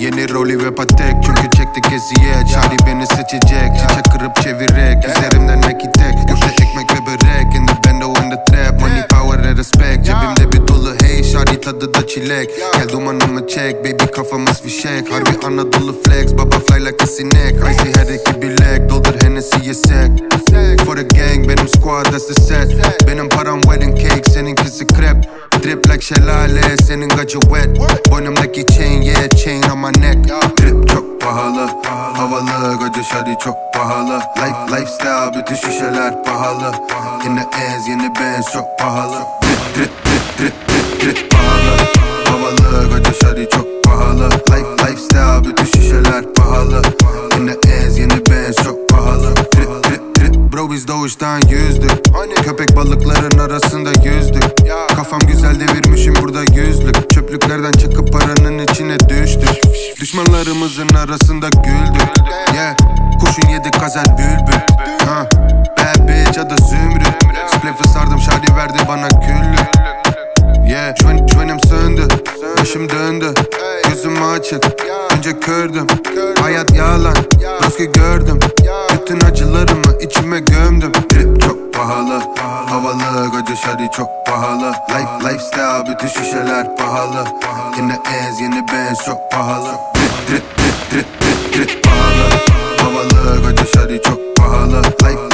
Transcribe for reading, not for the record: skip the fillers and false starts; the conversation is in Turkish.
Yeni rolü ve patek çünkü çektik eziyet. Şari beni seçecek, çiçek kırıp çevirek. Üzerimden nakit tek, köfte ekmek ve börek. In the bando in the trap, money power and respect. Cebimde bir dolu hey, şari tadı da çilek. Gel dumanımı çek, baby kafamız fişek. Harbi Anadolu flex, baba fly like a sinek. Icy her iki bilek, doldur Hennessy'ye sek. For the gang, benim squad that's the set. Benim param wedding cake, seninkisi krep. Drip like şelale, senin gacı wet. Boynumdaki chain, yeah chain on my neck. Drip çok pahalı, havalı. Gacı şadi çok pahalı. Lifestyle, bütün şişeler pahalı. Yine ez, yeni Benz çok pahalı. Drip, drip, drip, drip, drip pahalı. Havalı, gacı şadi çok pahalı. Lifestyle, bütün şişeler pahalı. Yine ez, yeni Benz çok pahalı. Drip, drip, drip. Bro biz doğuştan yüzdük. Köpek balıkların arasında yüzdük. Kafam güzel devirmişim burada yüzlük. Çöplüklerden çıkıp paranın içine düştük. Düşmanlarımızın arasında güldük. Yeah, kurşun yedi kazel bülbül. Bad bitch adı Zümrüt. Spliff'i sardım şadi verdi bana küllük. Yeah, şvenim söndü, başım döndü. Gözüm açık, önce kördüm. Hayat yalan, maske gördüm. Bütün acılarımı içime gömdüm. Drip çok pahalı, havalı. Gacı şadi çok pahalı. Lifestyle, bütün şişeler pahalı. Yine ez, yeni Benz çok pahalı. Drip, drip, drip, drip, drip pahalı. Havalı, gacı şadi çok pahalı.